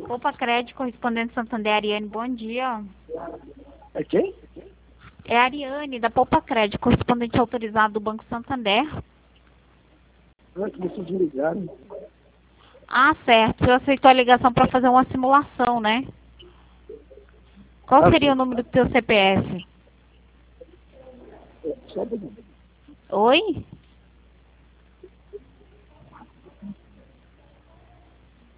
Opa, Crédito, correspondente Santander, Ariane, bom dia. É quem? É a Ariane, da Poupa Crédito, correspondente autorizado do Banco Santander. Ah, que vocês me ligaram. Ah, certo. Você aceitou a ligação para fazer uma simulação, né? Qual seria o Sim. número do teu CPF? Só um pouquinho. Oi?